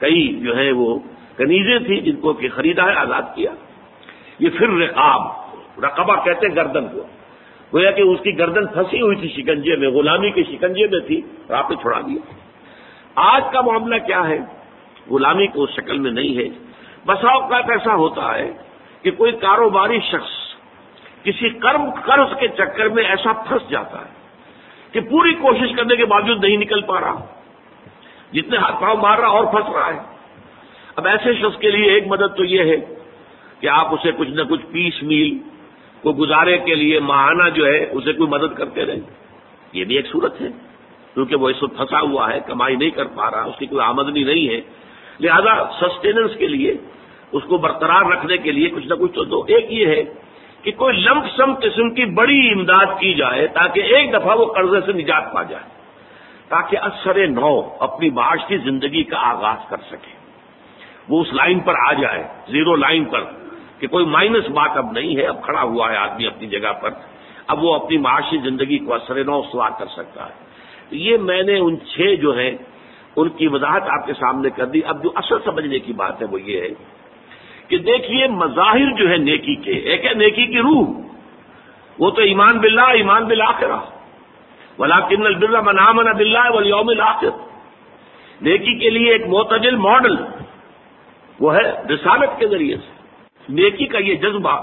کئی جو ہے وہ کنیزیں تھیں جن کو کہ خریدا ہے، آزاد کیا. یہ پھر رقبہ کہتے ہیں گردن کو، گویا کہ اس کی گردن پھنسی ہوئی تھی شکنجے میں، غلامی کے شکنجے میں تھی اور آپ نے چھڑا دیا. آج کا معاملہ کیا ہے؟ غلامی کو اس شکل میں نہیں ہے. بسا اوقات ایسا ہوتا ہے کہ کوئی کاروباری شخص کسی قرض کے چکر میں ایسا پھنس جاتا ہے کہ پوری کوشش کرنے کے باوجود نہیں نکل پا رہا، جتنے ہاتھ پاؤں مار رہا اور پھنس رہا ہے. اب ایسے شخص کے لیے ایک مدد تو یہ ہے کہ آپ اسے کچھ نہ کچھ پیس میل کو گزارے کے لیے ماہانہ جو ہے اسے کوئی مدد کرتے رہیں. یہ بھی ایک صورت ہے، کیونکہ وہ اس وقت پھنسا ہوا ہے، کمائی نہیں کر پا رہا، اس کی کوئی آمدنی نہیں ہے، لہذا سسٹیننس کے لیے اس کو برقرار رکھنے کے لیے کچھ نہ کچھ تو دو. ایک یہ ہے کہ کوئی لمپ سم قسم کی بڑی امداد کی جائے تاکہ ایک دفعہ وہ قرضے سے نجات پا جائے، تاکہ اثر نو اپنی معاشی زندگی کا آغاز کر سکے. وہ اس لائن پر آ جائے، زیرو لائن پر، کہ کوئی مائنس بات اب نہیں ہے، اب کھڑا ہوا ہے آدمی اپنی جگہ پر، اب وہ اپنی معاشی زندگی کو اثر نو سوار کر سکتا ہے. یہ میں نے ان 6 جو ہیں ان کی وضاحت آپ کے سامنے کر دی. اب جو اصل سمجھنے کی بات ہے وہ یہ ہے کہ دیکھیے مظاہر جو ہے نیکی کے، ایک ہے نیکی کی روح، وہ تو ایمان باللہ، ایمان بالآخرہ، ولکن البر من آمن باللہ والیوم الآخر. نیکی کے لیے ایک معتدل ماڈل وہ ہے رسالت کے ذریعے سے. نیکی کا یہ جذبہ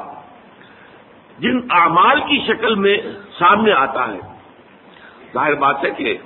جن اعمال کی شکل میں سامنے آتا ہے، ظاہر بات ہے کہ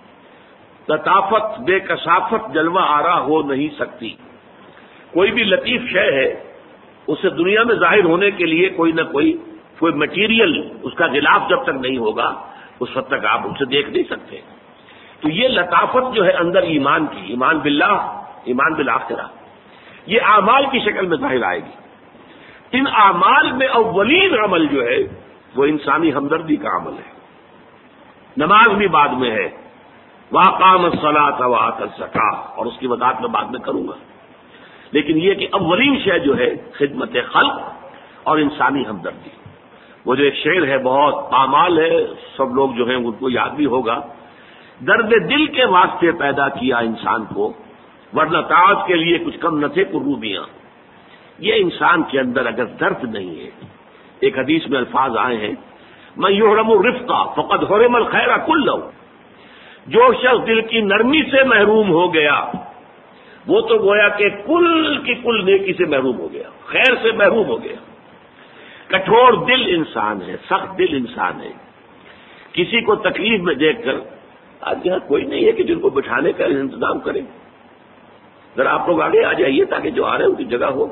لطافت بے کثافت جلوہ آرا ہو نہیں سکتی. کوئی بھی لطیف شے ہے اسے دنیا میں ظاہر ہونے کے لیے کوئی نہ کوئی مٹیریل اس کا غلاف جب تک نہیں ہوگا اس وقت تک آپ اسے دیکھ نہیں سکتے. تو یہ لطافت جو ہے اندر ایمان کی، ایمان باللہ، ایمان بالآخرہ، یہ اعمال کی شکل میں ظاہر آئے گی. ان اعمال میں اولین عمل جو ہے وہ انسانی ہمدردی کا عمل ہے. نماز بھی بعد میں ہے، وَأَقَامَ الصَّلَاةَ وَآتَى الزَّكَاةَ، اور اس کی وضاحت میں بعد میں کروں گا. لیکن یہ کہ اولین شے جو ہے خدمت خلق اور انسانی ہمدردی. وہ جو ایک شعر ہے بہت پامال ہے، سب لوگ جو ہیں ان کو یاد بھی ہوگا، درد دل کے واسطے پیدا کیا انسان کو، ورنہ طاعت کے لیے کچھ کم نہ تھے قروبیاں. یہ انسان کے اندر اگر درد نہیں ہے، ایک حدیث میں الفاظ آئے ہیں من یحرم الرفق فقد حرم الخیر کلہ، جو شخص دل کی نرمی سے محروم ہو گیا وہ تو گویا کہ کل کی کل نیکی سے محروم ہو گیا، خیر سے محروم ہو گیا. کٹھور دل انسان ہے، سخت دل انسان ہے. کسی کو تکلیف میں دیکھ کر، آج یہاں کوئی نہیں ہے کہ جن کو بٹھانے کا انتظام کرے، ذرا آپ لوگ آگے آ جائیے تاکہ جو آ رہے ہیں ان کی جگہ ہو.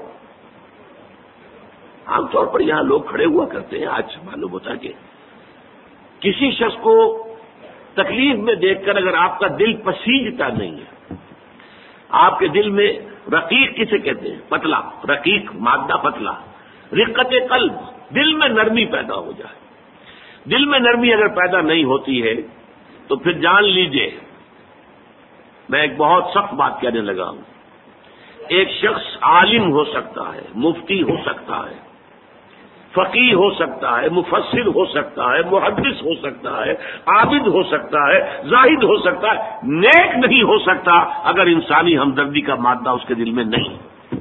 عام طور پر یہاں لوگ کھڑے ہوا کرتے ہیں. آج معلوم ہوتا کہ کسی شخص کو تکلیف میں دیکھ کر اگر آپ کا دل پسیجتا نہیں ہے، آپ کے دل میں رقیق کسے کہتے ہیں؟ پتلا، رقیق مادہ پتلا، رقت قلب، دل میں نرمی پیدا ہو جائے. دل میں نرمی اگر پیدا نہیں ہوتی ہے تو پھر جان لیجئے میں ایک بہت سخت بات کہنے لگا ہوں. ایک شخص عالم ہو سکتا ہے، مفتی ہو سکتا ہے، فقیہ ہو سکتا ہے، مفسر ہو سکتا ہے، محدث ہو سکتا ہے، عابد ہو سکتا ہے، زاہد ہو سکتا ہے، نیک نہیں ہو سکتا اگر انسانی ہمدردی کا مادہ اس کے دل میں نہیں.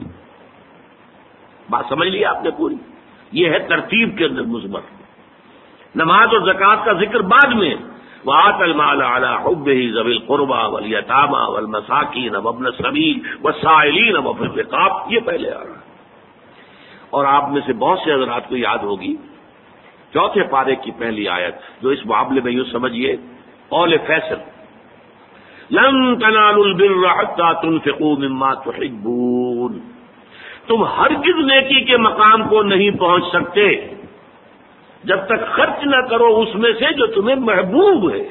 بات سمجھ لی آپ نے پوری؟ یہ ہے ترتیب کے اندر مثبت. نماز اور زکوٰۃ کا ذکر بعد میں، وَآتَى الْمَالَ عَلَىٰ حُبِّهِ ذَوِي الْقُرْبَىٰ وَالْيَتَامَىٰ وَالْمَسَاكِينَ وَابْنَ السَّبِيلِ وَالسَّائِلِينَ وَفِي الرِّقَابِ، یہ پہلے آ رہا ہے. اور آپ میں سے بہت سے حضرات کو یاد ہوگی 4 پارے کی پہلی آیت، جو اس معاملے میں یوں سمجھیے قول فیصل، لَن تَنَالُوا الْبِرَّ حَتَّىٰ تُنفِقُوا مِمَّا تُحِبُّونَ، تم ہرگز نیکی کے مقام کو نہیں پہنچ سکتے جب تک خرچ نہ کرو اس میں سے جو تمہیں محبوب ہے.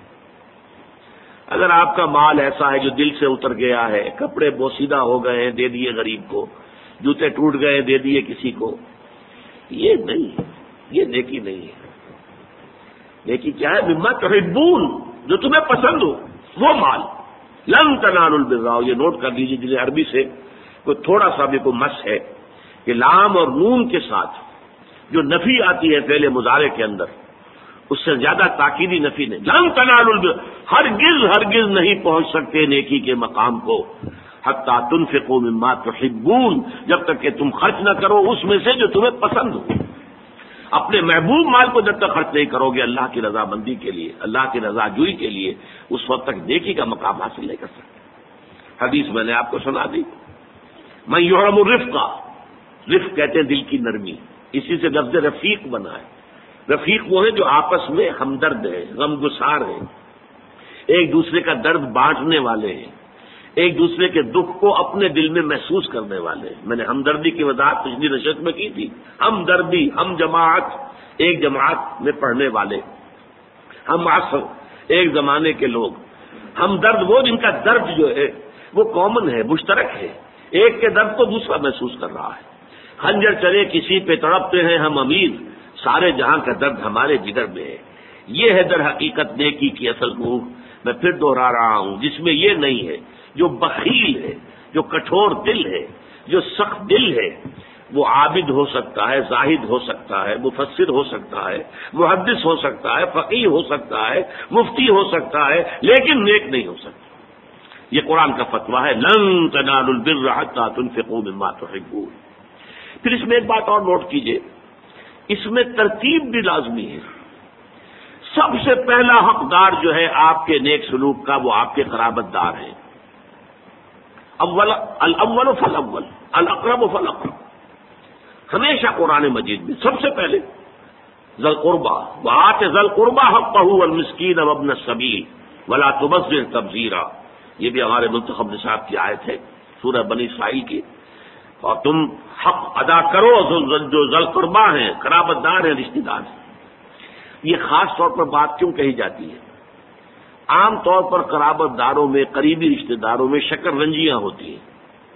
اگر آپ کا مال ایسا ہے جو دل سے اتر گیا ہے، کپڑے بوسیدہ ہو گئے ہیں دے دیے غریب کو، جوتے ٹوٹ گئے دے دیے کسی کو، یہ نہیں، یہ نیکی نہیں ہے. نیکی کیا ہے؟ مما تحبون، جو تمہیں پسند ہو وہ مال. لن تنالوا البر، یہ نوٹ کر لیجیے جنہیں عربی سے کوئی تھوڑا سا بھی کوئی مس ہے کہ لام اور نون کے ساتھ جو نفی آتی ہے فعل مضارع کے اندر، اس سے زیادہ تاکیدی نفی نہیں. لن تنالوا البر، ہرگز ہرگز نہیں پہنچ سکتے نیکی کے مقام کو حتی تنفقوا مما تحبون، جب تک کہ تم خرچ نہ کرو اس میں سے جو تمہیں پسند ہو۔ اپنے محبوب مال کو جب تک خرچ نہیں کرو گے اللہ کی رضامندی کے لیے، اللہ کی رضا جوئی کے لیے، اس وقت تک نیکی کا مقام حاصل نہیں کر سکتے۔ حدیث میں نے آپ کو سنا دی، من یحرم الرفق، رفق کہتے ہیں دل کی نرمی، اسی سے لفظ رفیق بنا ہے۔ رفیق وہ ہے جو آپس میں ہمدرد ہیں، غم گسار ہیں، ایک دوسرے کا درد بانٹنے والے ہیں، ایک دوسرے کے دکھ کو اپنے دل میں محسوس کرنے والے ہیں۔ میں نے ہمدردی کی وضاحت پچھلی نشست میں کی تھی۔ ہمدردی، ہم جماعت، ایک جماعت میں پڑھنے والے، ہم عصر، ایک زمانے کے لوگ، ہمدرد وہ جن کا درد جو ہے وہ کامن ہے، مشترک ہے، ایک کے درد کو دوسرا محسوس کر رہا ہے۔ خنجر چلے کسی پہ تڑپتے ہیں ہم امیر، سارے جہاں کا درد ہمارے جگر میں ہے۔ یہ ہے در حقیقت نیکی کی اصل روح۔ میں پھر دوہرا رہا ہوں، جس میں یہ نہیں ہے، جو بخیل ہے، جو کٹھور دل ہے، جو سخت دل ہے، وہ عابد ہو سکتا ہے، زاہد ہو سکتا ہے، مفسر ہو سکتا ہے، محدث ہو سکتا ہے، فقیہ ہو سکتا ہے، مفتی ہو سکتا ہے، لیکن نیک نہیں ہو سکتا۔ یہ قرآن کا فتویٰ ہے، لن تنالوا البر حتى تنفقوا مما تحبون۔ پھر اس میں ایک بات اور نوٹ کیجئے، اس میں ترتیب بھی لازمی ہے۔ سب سے پہلا حقدار جو ہے آپ کے نیک سلوک کا وہ آپ کے قرابت دار ہیں۔ الاول فالاول، الاقرب فالاقرب۔ ہمیشہ قرآن مجید میں سب سے پہلے ذی القربى وآت ذی القربى حقہ والمسکین وابن السبیل ولا تبذر تبذیرا، یہ بھی ہمارے منتخب نصاب کی آیت ہے سورہ بنی اسرائیل کی۔ اور تم حق ادا کرو جو ذی القربى ہیں، قرابت دار ہیں، رشتہ دار ہیں۔ یہ خاص طور پر بات کیوں کہی جاتی ہے؟ عام طور پر قرابت داروں میں، قریبی رشتہ داروں میں شکر رنجیاں ہوتی ہیں۔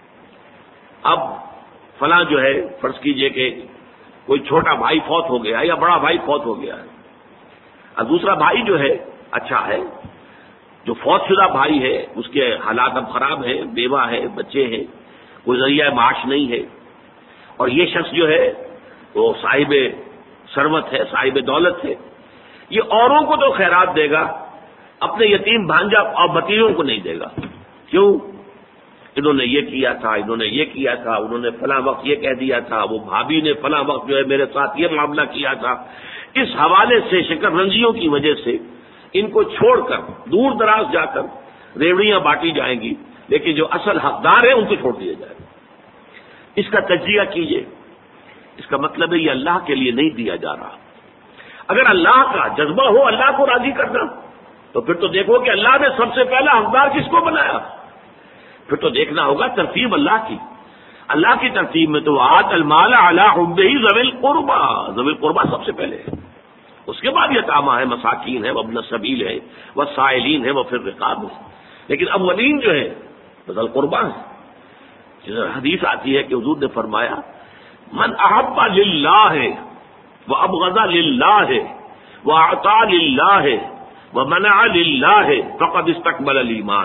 اب فلاں جو ہے، فرض کیجئے کہ کوئی چھوٹا بھائی فوت ہو گیا یا بڑا بھائی فوت ہو گیا ہے، اور دوسرا بھائی جو ہے اچھا ہے، جو فوت شدہ بھائی ہے اس کے حالات اب خراب ہیں، بیوہ ہے، بچے ہیں، کوئی ذریعہ معاش نہیں ہے، اور یہ شخص جو ہے وہ صاحب ثروت ہے، صاحب دولت ہے، یہ اوروں کو تو خیرات دے گا، اپنے یتیم بھانجا اور بتیوں کو نہیں دے گا۔ کیوں؟ انہوں نے یہ کیا تھا، انہوں نے یہ کیا تھا، انہوں نے فلاں وقت یہ کہہ دیا تھا، وہ بھابھی نے فلاں وقت جو ہے میرے ساتھ یہ معاملہ کیا تھا۔ اس حوالے سے شکر رنجیوں کی وجہ سے ان کو چھوڑ کر دور دراز جا کر ریوڑیاں بانٹی جائیں گی، لیکن جو اصل حقدار ہیں ان کو چھوڑ دیا جائے گا۔ اس کا تجزیہ کیجئے، اس کا مطلب ہے یہ اللہ کے لیے نہیں دیا جا رہا۔ اگر اللہ کا جذبہ ہو اللہ کو راضی کرنا، تو پھر تو دیکھو کہ اللہ نے سب سے پہلا حقدار کس کو بنایا، پھر تو دیکھنا ہوگا ترتیب اللہ کی۔ اللہ کی ترتیب میں تو آت المال علی حبہ ذوی القربى، ذوی القربى سب سے پہلے ہے، اس کے بعد یتامى ہے، مساکین ہے، وابن السبیل ہے، والسائلین ہے، وفی الرقاب ہے، لیکن اولین جو ہے ذوی القربى ہے۔ حدیث آتی ہے کہ حضور نے فرمایا من احب للہ وابغض للہ واعطى للہ ومنع للہ فقد استکمل الایمان،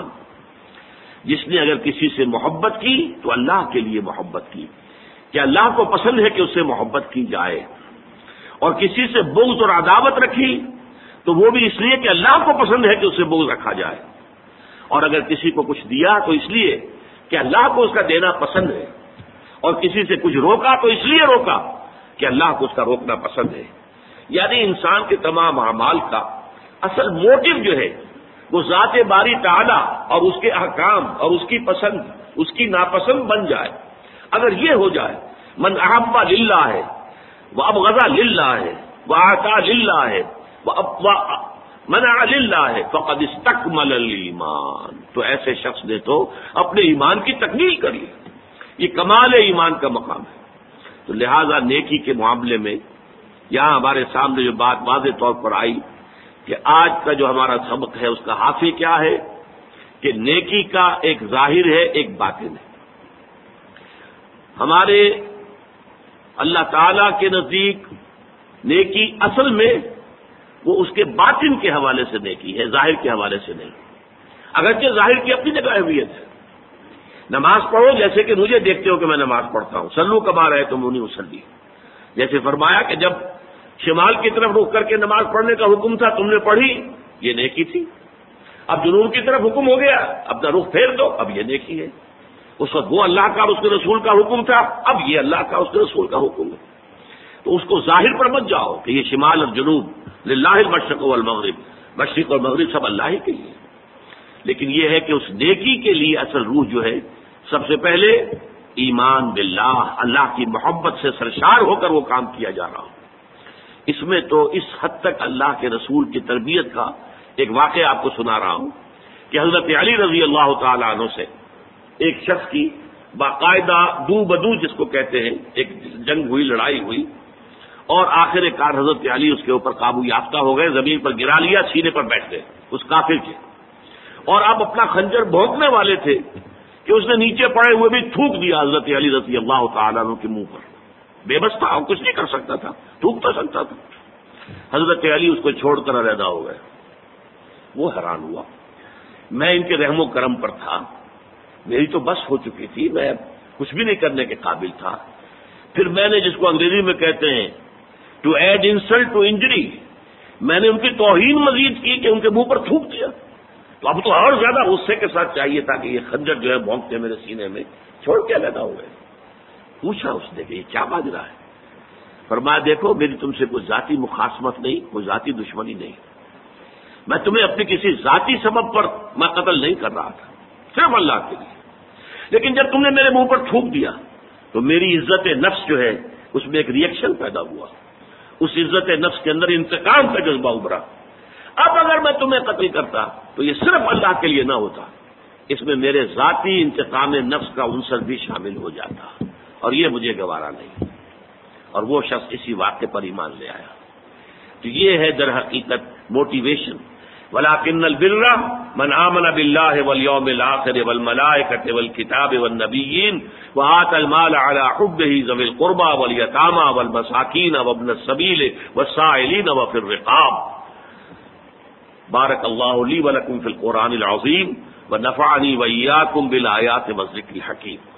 جس نے اگر کسی سے محبت کی تو اللہ کے لیے محبت کی، کہ اللہ کو پسند ہے کہ اس سے محبت کی جائے، اور کسی سے بغض اور عداوت رکھی تو وہ بھی اس لیے کہ اللہ کو پسند ہے کہ اس سے بغض رکھا جائے، اور اگر کسی کو کچھ دیا تو اس لیے کہ اللہ کو اس کا دینا پسند ہے، اور کسی سے کچھ روکا تو اس لیے روکا کہ اللہ کو اس کا روکنا پسند ہے۔ یعنی انسان کے تمام اعمال کا اصل موٹو جو ہے وہ ذات باری تعالی اور اس کے احکام اور اس کی پسند، اس کی ناپسند بن جائے۔ اگر یہ ہو جائے من احب للہ ہے، وابغض للہ ہے، واعطى للہ ہے، ومنع للہ ہے، فقد استکمل الایمان، تو ایسے شخص نے تو اپنے ایمان کی تکمیل کر لی، یہ کمال ایمان کا مقام ہے۔ تو لہذا نیکی کے معاملے میں یہاں ہمارے سامنے جو بات واضح طور پر آئی کہ آج کا جو ہمارا سبق ہے اس کا حاصل کیا ہے کہ نیکی کا ایک ظاہر ہے، ایک باطن ہے۔ ہمارے اللہ تعالی کے نزدیک نیکی اصل میں وہ اس کے باطن کے حوالے سے نیکی ہے، ظاہر کے حوالے سے نہیں، اگرچہ ظاہر کی اپنی جگہ اہمیت ہے۔ نماز پڑھو جیسے کہ مجھے دیکھتے ہو کہ میں نماز پڑھتا ہوں، صلو کما رأیتمونی اصلی، جیسے فرمایا کہ جب شمال کی طرف رخ کر کے نماز پڑھنے کا حکم تھا تم نے پڑھی، یہ نیکی تھی۔ اب جنوب کی طرف حکم ہو گیا، اپنا رخ پھیر دو، اب یہ نیکی ہے۔ اس وقت وہ اللہ کا اور اس کے رسول کا حکم تھا، اب یہ اللہ کا اور اس کے رسول کا حکم ہے. تو اس کو ظاہر پر مت جاؤ کہ یہ شمال اور جنوب للہ المشرق والمغرب، مشرق اور مغرب سب اللہ ہی کے لیے. لیکن یہ ہے کہ اس نیکی کے لیے اصل روح جو ہے سب سے پہلے ایمان باللہ، اللہ کی محبت سے سرشار ہو کر وہ کام کیا جا رہا ہو. اس میں تو اس حد تک اللہ کے رسول کی تربیت کا ایک واقعہ آپ کو سنا رہا ہوں کہ حضرت علی رضی اللہ تعالی عنہ سے ایک شخص کی باقاعدہ دو بدو جس کو کہتے ہیں ایک جنگ ہوئی، لڑائی ہوئی، اور آخر کار حضرت علی اس کے اوپر قابو یافتہ ہو گئے، زمین پر گرا لیا، سینے پر بیٹھ گئے اس کافر کے، اور اب اپنا خنجر بھونکنے والے تھے کہ اس نے نیچے پڑے ہوئے بھی تھوک دیا حضرت علی رضی اللہ تعالیٰ عنہ کے منہ پر. بے بس تھا، کچھ نہیں کر سکتا تھا، تھوک تو سکتا تھا. حضرت علی اس کو چھوڑ کر علیحدہ ہو گئے. وہ حیران ہوا، میں ان کے رحم و کرم پر تھا، میری تو بس ہو چکی تھی، میں کچھ بھی نہیں کرنے کے قابل تھا. پھر میں نے جس کو انگریزی میں کہتے ہیں to add insult to injury, میں نے ان کی توہین مزید کی کہ ان کے منہ پر تھوک دیا. تو اب تو اور زیادہ غصے کے ساتھ چاہیے تھا کہ یہ خنجر جو ہے بھونکتے میرے سینے میں، چھوڑ کے علیحدہ ہو گئے. پوچھا اس نے کہ یہ کیا باز رہا ہے؟ فرمایا دیکھو میری تم سے کوئی ذاتی مخاصمت نہیں، کوئی ذاتی دشمنی نہیں، میں تمہیں اپنے کسی ذاتی سبب پر میں قتل نہیں کر رہا تھا، صرف اللہ کے لیے. لیکن جب تم نے میرے منہ پر تھوک دیا تو میری عزت نفس جو ہے اس میں ایک ری ایکشن پیدا ہوا، اس عزت نفس کے اندر انتقام کا جذبہ ابھرا. اب اگر میں تمہیں قتل کرتا تو یہ صرف اللہ کے لیے نہ ہوتا، اس میں میرے ذاتی انتقام نفس کا عنصر بھی شامل ہو جاتا، اور یہ مجھے گوارا نہیں. اور وہ شخص اسی واقعے پر ایمان لے آیا. تو یہ ہے در حقیقت موٹیویشن. وَلَٰكِنَّ الْبِرَّ مَنْ آمَنَ بِاللَّهِ وَالْيَوْمِ الْآخِرِ وَالْمَلَائِكَةِ وَالْكِتَابِ وَالنَّبِيِّينَ وَآتَى الْمَالَ عَلَىٰ حُبِّهِ ذَوِي الْقُرْبَىٰ وَالْيَتَامَىٰ وَالْمَسَاكِينَ وَابْنَ السَّبِيلِ وَالسَّائِلِينَ وَفِي الرِّقَابِ. بارك الله لي ولكم في القرآن العظيم ونفعني وإياكم بالآيات والذكر الحكيم.